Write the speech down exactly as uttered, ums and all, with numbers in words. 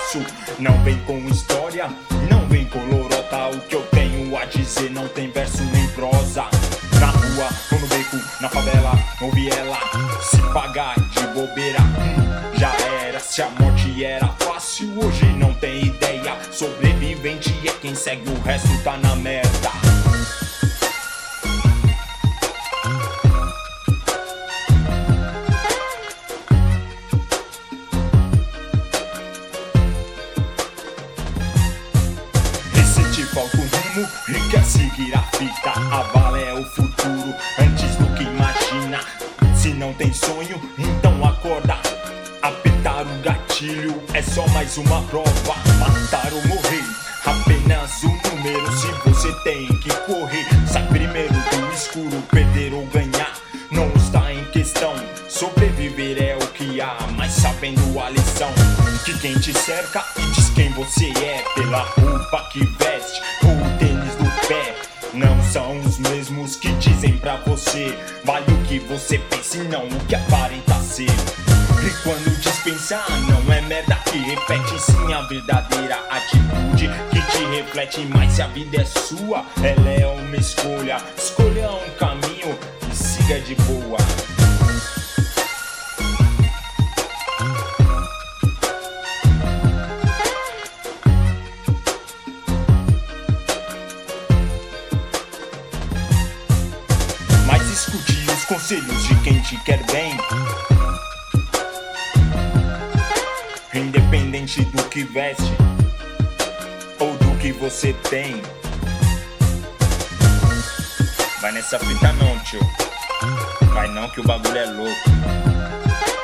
faço. Não vem com história, não vem com lorota. O que eu tenho a dizer não tem verso nem prosa. Na rua, ou no beco, na favela, ou viela. Se pagar de bobeira, hum, já era. Se a morte era fácil, hoje não tem ideia. Sobrevivente é quem segue, o resto tá na merda. Falta um rumo e quer seguir a fita. A bala é o futuro antes do que imagina. Se não tem sonho, então acorda. Apertar o gatilho é só mais uma prova. Matar ou morrer, apenas um número. Se você tem que correr, sai primeiro do escuro. Perder ou ganhar não está em questão. Sobreviver é o que há, mas sabendo a lição que quem te cerca e diz quem você é pela roupa que veste ou o tênis do pé. Não são os mesmos que dizem pra você. Vale o que você pensa e não o que aparenta ser. E quando dispensar, não é merda que repete, sim a verdadeira atitude que te reflete. Mas se a vida é sua, ela é uma escolha. Escolha um caminho e siga de boa. Mas escute os conselhos de quem te quer bem. Independente do que veste ou do que você tem. Vai nessa fita não, tio. Vai não que o bagulho é louco.